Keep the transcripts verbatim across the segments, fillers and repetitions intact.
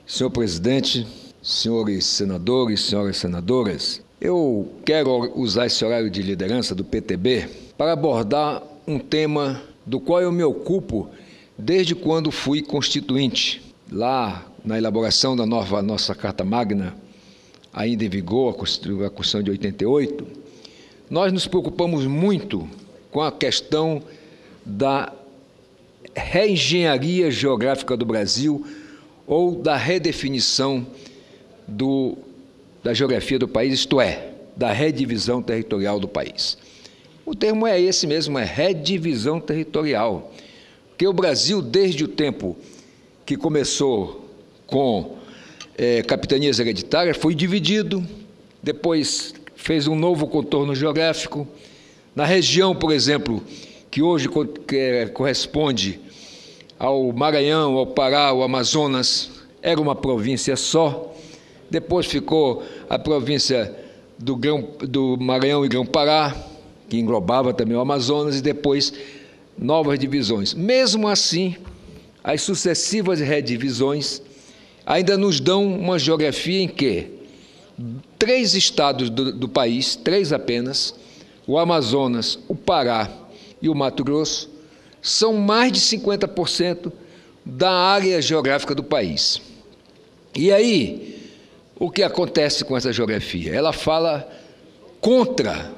Senhor presidente, senhores senadores, senhoras senadoras, eu quero usar esse horário de liderança do P T B para abordar um tema do qual eu me ocupo desde quando fui constituinte. Lá, na elaboração da nova nossa Carta Magna, ainda em vigor, a Constituição de oitenta e oito, nós nos preocupamos muito com a questão da reengenharia geográfica do Brasil ou da redefinição do, da geografia do país, isto é, da redivisão territorial do país. O termo é esse mesmo, é redivisão territorial, porque o Brasil, desde o tempo que começou com é, capitanias hereditárias, foi dividido, depois fez um novo contorno geográfico. Na região, por exemplo, que hoje corresponde ao Maranhão, ao Pará, ao Amazonas, era uma província só. Depois ficou a província do, Grão, do Maranhão e Grão-Pará, que englobava também o Amazonas, e depois novas divisões. Mesmo assim, as sucessivas redivisões ainda nos dão uma geografia em que três estados do, do país, três apenas, o Amazonas, o Pará e o Mato Grosso, são mais de cinquenta por cento da área geográfica do país. E aí, o que acontece com essa geografia? Ela fala contra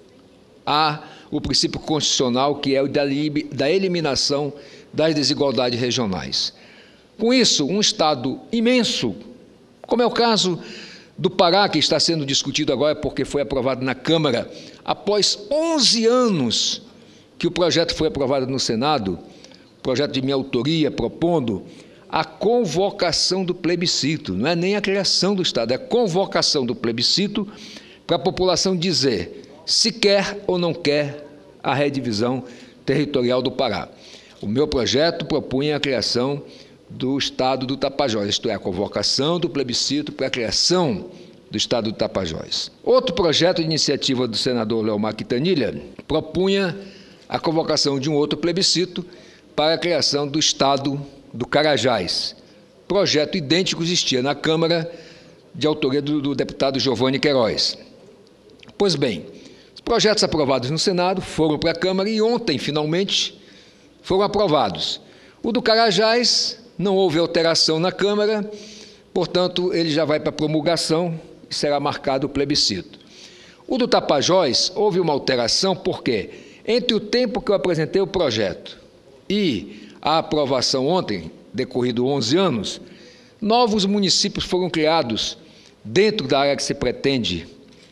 a, o princípio constitucional, que é o da, da eliminação das desigualdades regionais. Com isso, um estado imenso, como é o caso do Pará, que está sendo discutido agora porque foi aprovado na Câmara, após onze anos que o projeto foi aprovado no Senado, projeto de minha autoria, propondo a convocação do plebiscito, não é nem a criação do Estado, é a convocação do plebiscito para a população dizer se quer ou não quer a redivisão territorial do Pará. O meu projeto propunha a criação do Estado do Tapajós, isto é, a convocação do plebiscito para a criação do Estado do Tapajós. Outro projeto de iniciativa do senador Leomar Quintanilha propunha a convocação de um outro plebiscito para a criação do Estado do Carajás. Projeto idêntico existia na Câmara, de autoria do, do deputado Giovanni Queiroz. Pois bem, os projetos aprovados no Senado foram para a Câmara e ontem, finalmente, foram aprovados. O do Carajás não houve alteração na Câmara, portanto, ele já vai para promulgação e será marcado o plebiscito. O do Tapajós houve uma alteração porque, entre o tempo que eu apresentei o projeto e a aprovação ontem, decorrido onze anos, novos municípios foram criados dentro da área que se pretende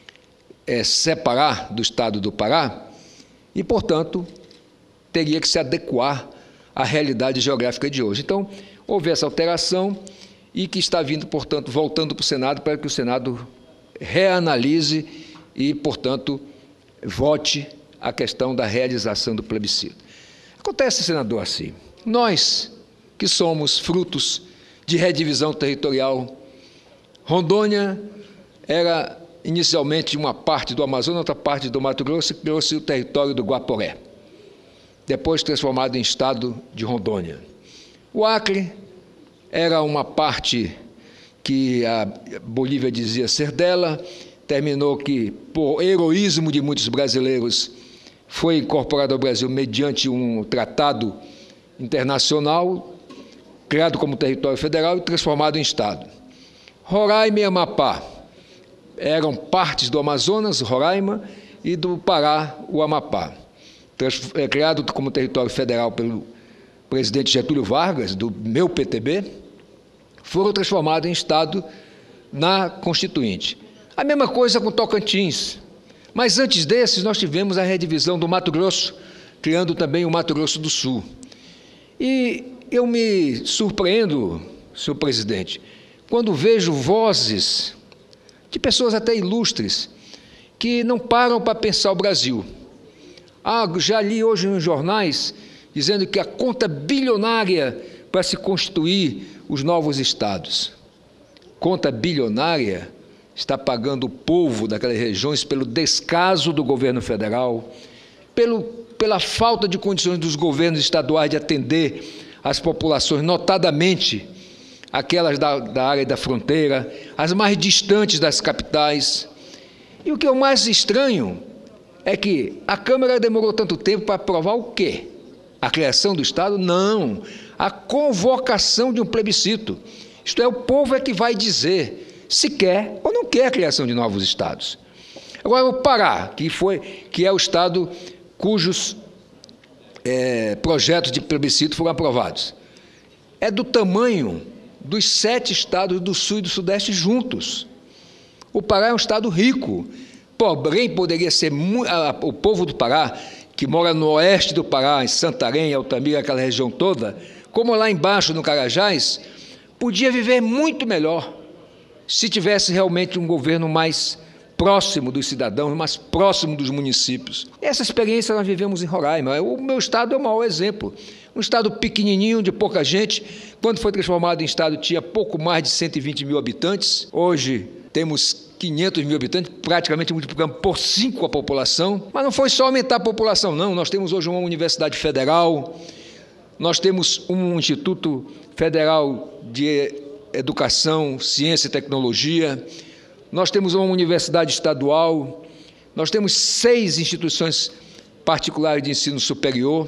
é, separar do Estado do Pará e, portanto, teria que se adequar à realidade geográfica de hoje. Então, houve essa alteração e que está vindo, portanto, voltando para o Senado para que o Senado reanalise e, portanto, vote a questão da realização do plebiscito. Acontece, senador, assim, nós que somos frutos de redivisão territorial, Rondônia era inicialmente uma parte do Amazonas, outra parte do Mato Grosso, e criou-se o território do Guaporé, depois transformado em estado de Rondônia. O Acre era uma parte que a Bolívia dizia ser dela, terminou que, por heroísmo de muitos brasileiros, foi incorporado ao Brasil mediante um tratado internacional, criado como território federal e transformado em Estado. Roraima e Amapá eram partes do Amazonas, Roraima, e do Pará, o Amapá. É, criado como território federal pelo presidente Getúlio Vargas, do meu P T B, foram transformados em Estado na Constituinte. A mesma coisa com Tocantins. Mas antes desses, nós tivemos a redivisão do Mato Grosso, criando também o Mato Grosso do Sul. E eu me surpreendo, senhor presidente, quando vejo vozes de pessoas até ilustres que não param para pensar o Brasil. Ah, já li hoje nos jornais dizendo que a conta bilionária para se constituir os novos estados. Conta bilionária está pagando o povo daquelas regiões pelo descaso do governo federal, pelo, pela falta de condições dos governos estaduais de atender as populações, notadamente aquelas da, da área da fronteira, as mais distantes das capitais. E o que é o mais estranho é que a Câmara demorou tanto tempo para aprovar o quê? A criação do Estado? Não, a convocação de um plebiscito. Isto é, o povo é que vai dizer se quer ou não quer a criação de novos Estados. Agora, o Pará, que, foi, que é o Estado cujos é, projetos de plebiscito foram aprovados, é do tamanho dos sete estados do Sul e do Sudeste juntos. O Pará é um estado rico, porém poderia ser o povo do Pará, que mora no oeste do Pará, em Santarém, Altamira, aquela região toda, como lá embaixo no Carajás, podia viver muito melhor se tivesse realmente um governo mais próximo dos cidadãos, mais próximo dos municípios. Essa experiência nós vivemos em Roraima. O meu estado é o maior exemplo. Um estado pequenininho, de pouca gente. Quando foi transformado em estado, tinha pouco mais de cento e vinte mil habitantes. Hoje temos quinhentos mil habitantes, praticamente multiplicamos por cinco a população. Mas não foi só aumentar a população, não. Nós temos hoje uma universidade federal, nós temos um Instituto Federal de Educação, Ciência e Tecnologia, nós temos uma universidade estadual, nós temos seis instituições particulares de ensino superior,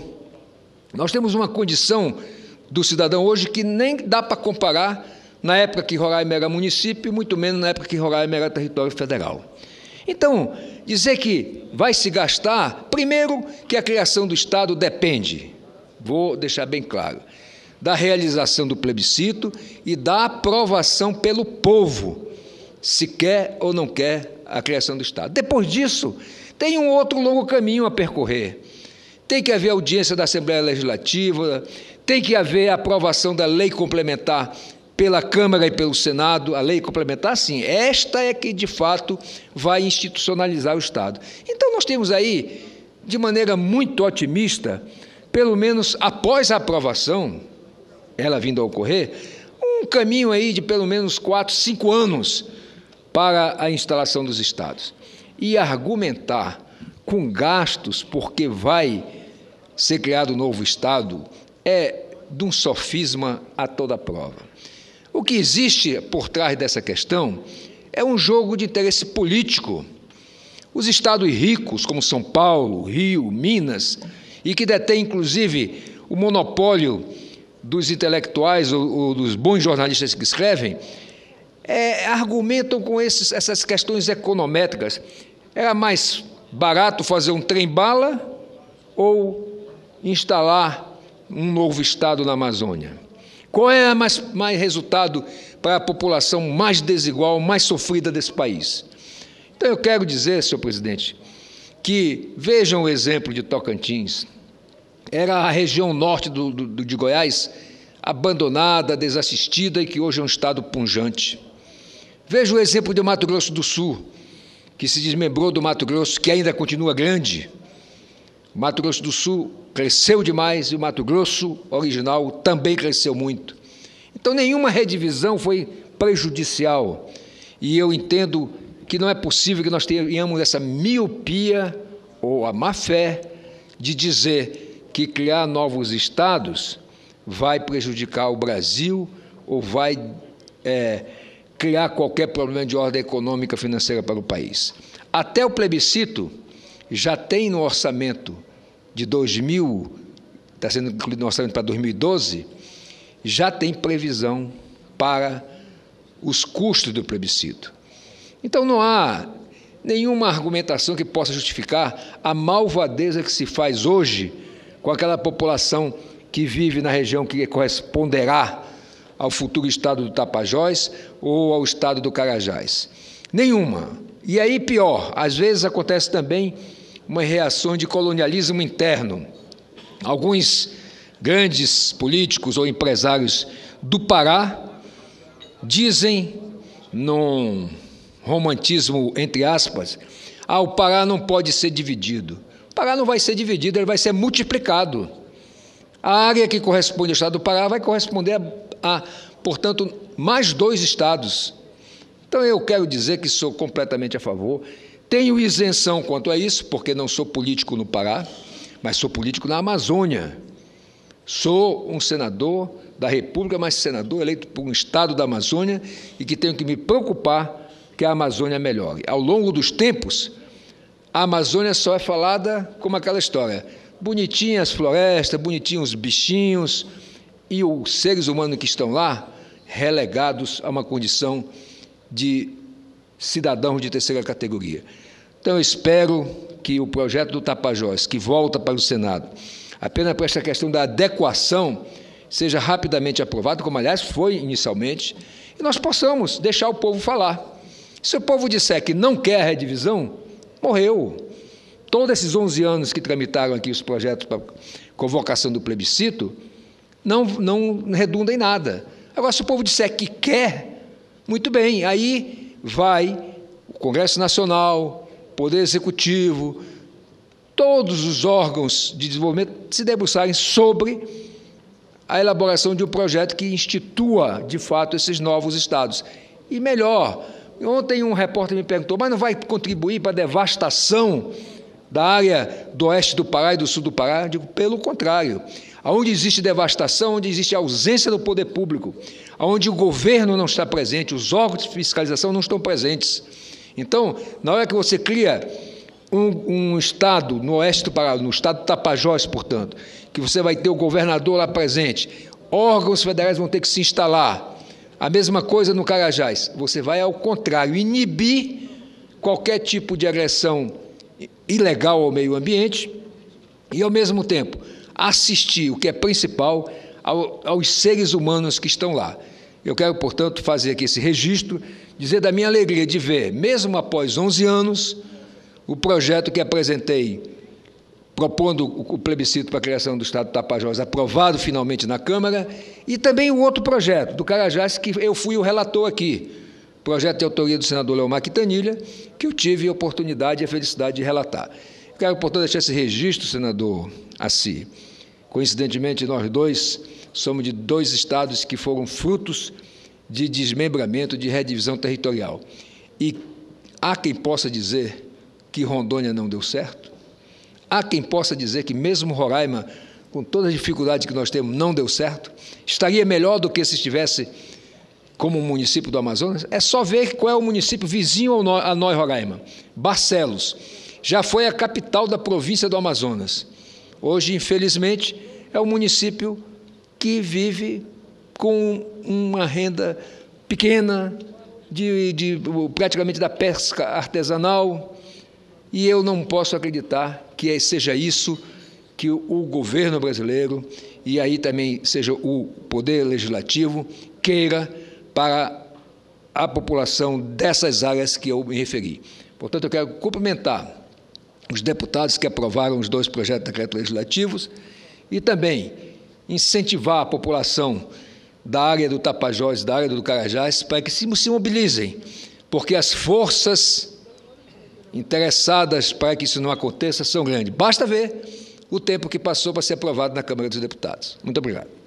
nós temos uma condição do cidadão hoje que nem dá para comparar na época que Roraima era município, muito menos na época que Roraima era território federal. Então, dizer que vai se gastar, primeiro que a criação do Estado depende, vou deixar bem claro, da realização do plebiscito e da aprovação pelo povo, se quer ou não quer a criação do Estado. Depois disso, tem um outro longo caminho a percorrer. Tem que haver audiência da Assembleia Legislativa, tem que haver a aprovação da lei complementar pela Câmara e pelo Senado, a lei complementar, sim, esta é que, de fato, vai institucionalizar o Estado. Então, nós temos aí, de maneira muito otimista, pelo menos após a aprovação, ela vindo a ocorrer, um caminho aí de pelo menos quatro, cinco anos para a instalação dos Estados. E argumentar com gastos porque vai ser criado um novo Estado é de um sofisma a toda prova. O que existe por trás dessa questão é um jogo de interesse político. Os estados ricos, como São Paulo, Rio, Minas, e que detêm, inclusive, o monopólio dos intelectuais ou, ou dos bons jornalistas que escrevem, é, argumentam com esses, essas questões econométricas. Era mais barato fazer um trem-bala ou instalar um novo estado na Amazônia? Qual é mais, mais resultado para a população mais desigual, mais sofrida desse país? Então, eu quero dizer, senhor presidente, que vejam o exemplo de Tocantins. Era a região norte do, do, de Goiás, abandonada, desassistida e que hoje é um estado pujante. Veja o exemplo de Mato Grosso do Sul, que se desmembrou do Mato Grosso, que ainda continua grande. O Mato Grosso do Sul cresceu demais e o Mato Grosso original também cresceu muito. Então, nenhuma redivisão foi prejudicial. E eu entendo que não é possível que nós tenhamos essa miopia ou a má-fé de dizer que criar novos estados vai prejudicar o Brasil ou vai é, criar qualquer problema de ordem econômica financeira para o país. Até o plebiscito já tem no orçamento de dois mil, está sendo incluído no orçamento para dois mil e doze, já tem previsão para os custos do plebiscito. Então, não há nenhuma argumentação que possa justificar a malvadeza que se faz hoje com aquela população que vive na região que corresponderá ao futuro estado do Tapajós ou ao estado do Carajás. Nenhuma. E aí, pior, às vezes acontece também uma reação de colonialismo interno. Alguns grandes políticos ou empresários do Pará dizem, num romantismo entre aspas, ah, o Pará não pode ser dividido. O Pará não vai ser dividido, ele vai ser multiplicado. A área que corresponde ao estado do Pará vai corresponder a, a, portanto, mais dois estados. Então, eu quero dizer que sou completamente a favor. Tenho isenção quanto a isso, porque não sou político no Pará, mas sou político na Amazônia. Sou um senador da República, mas senador eleito por um estado da Amazônia e que tenho que me preocupar que a Amazônia melhore. Ao longo dos tempos, a Amazônia só é falada como aquela história, bonitinhas florestas, bonitinhos os bichinhos e os seres humanos que estão lá relegados a uma condição de cidadãos de terceira categoria. Então, eu espero que o projeto do Tapajós, que volta para o Senado, apenas para esta questão da adequação, seja rapidamente aprovado, como, aliás, foi inicialmente, e nós possamos deixar o povo falar. Se o povo disser que não quer a redivisão, morreu. Todos esses onze anos que tramitaram aqui os projetos para convocação do plebiscito, não, não redunda em nada. Agora, se o povo disser que quer, muito bem, aí vai o Congresso Nacional, Poder Executivo, todos os órgãos de desenvolvimento se debruçarem sobre a elaboração de um projeto que institua, de fato, esses novos estados. E melhor, ontem um repórter me perguntou, mas não vai contribuir para a devastação da área do oeste do Pará e do sul do Pará? Eu digo, pelo contrário. Onde existe devastação, onde existe ausência do poder público, onde o governo não está presente, os órgãos de fiscalização não estão presentes. Então, na hora que você cria um, um estado no oeste do Pará, no estado do Tapajós, portanto, que você vai ter o governador lá presente, órgãos federais vão ter que se instalar. A mesma coisa no Carajás. Você vai, ao contrário, inibir qualquer tipo de agressão ilegal ao meio ambiente e, ao mesmo tempo, assistir, o que é principal, ao, aos seres humanos que estão lá. Eu quero, portanto, fazer aqui esse registro, dizer da minha alegria de ver, mesmo após onze anos, o projeto que apresentei, propondo o plebiscito para a criação do Estado do Tapajós, aprovado finalmente na Câmara, e também o outro projeto, do Carajás, que eu fui o relator aqui, projeto de autoria do senador Leomar Quintanilha, que eu tive a oportunidade e a felicidade de relatar. Eu quero, portanto, deixar esse registro, senador Assi. Coincidentemente, nós dois somos de dois estados que foram frutos de desmembramento, de redivisão territorial. E há quem possa dizer que Rondônia não deu certo? Há quem possa dizer que mesmo Roraima, com todas as dificuldades que nós temos, não deu certo? Estaria melhor do que se estivesse como um município do Amazonas? É só ver qual é o município vizinho a nós, Roraima. Barcelos. Já foi a capital da província do Amazonas. Hoje, infelizmente, é um município que vive com uma renda pequena, de, de, praticamente da pesca artesanal, e eu não posso acreditar que seja isso que o, o governo brasileiro, e aí também seja o Poder Legislativo, queira para a população dessas áreas que eu me referi. Portanto, eu quero cumprimentar os deputados que aprovaram os dois projetos de decreto legislativos e também incentivar a população da área do Tapajós, da área do Carajás, para que se, se mobilizem, porque as forças interessadas para que isso não aconteça são grandes. Basta ver o tempo que passou para ser aprovado na Câmara dos Deputados. Muito obrigado.